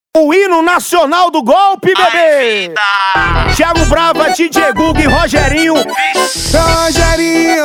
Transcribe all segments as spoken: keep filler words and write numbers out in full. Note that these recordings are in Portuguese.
O hino nacional do golpe, bebê! Ai, Thiago Brava, D J Gug e Rogerinho. Rogerinho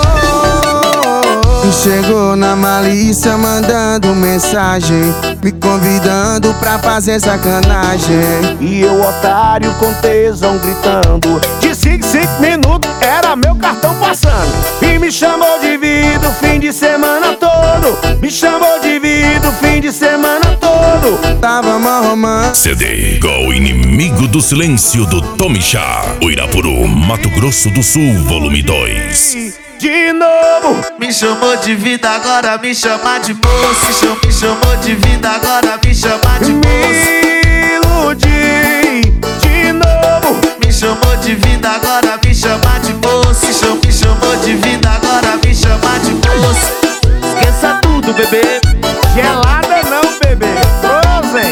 chegou na malícia mandando mensagem, me convidando pra fazer sacanagem. E eu, otário, com tesão gritando. De cinco em cinco minutos era meu cartão passando. E me chamou de vida o fim de semana todo. Me chamou de vida o fim de semana todo. Tava mal romântico. C D Go Inimigo do Silêncio do Tomixá, Uirapuru, Mato Grosso do Sul, volume dois. De novo. Me chamou de vida, agora me chama de moço. Me chamou de vida, agora me chama de moço. Me iludi de novo. Me chamou de vida, agora me chama de moço. Me chamou de vida, agora me chama de moço. Esqueça tudo, bebê. Gelada não, bebê. Frozen.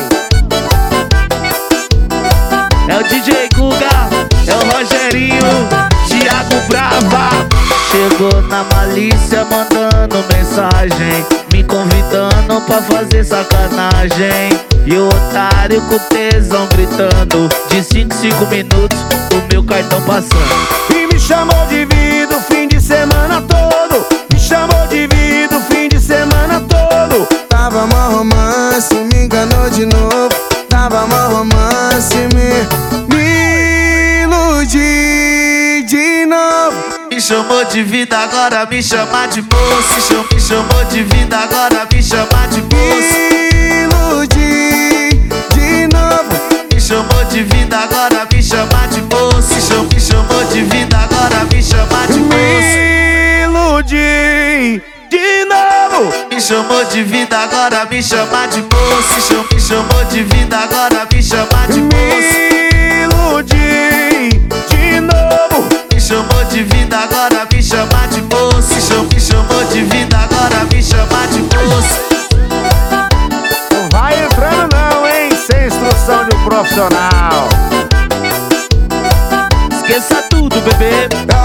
É o D J Guga, é o Rogerinho, Thiago Brava. Chegou na malícia mandando mensagem, me convidando pra fazer sacanagem. E o otário com tesão gritando. De cinco em cinco minutos o meu cartão passando. E me chamou de vida o fim de semana todo. Me chamou de vida o fim de semana todo. Tava mal romance, me enganou de novo. Tava mal romance, me, me iludi de novo. Me chamou de vida, agora me chama de moço. Me chamou de vida, agora me chama de moço. Me iludi de novo. Me chamou de vida, agora me chama de moço. Me chamou de vida, agora me chama de moço. Me iludi de novo. Me chamou de vida, agora me chama de moço. Me chamou de vida, agora me chama de moço. Me iludi de novo. Me chamou de vida, agora me chama de moço. Me chamou de vida, agora me chama de moço. Não vai entrando não, hein? Sem instrução de um profissional. Esqueça tudo, bebê.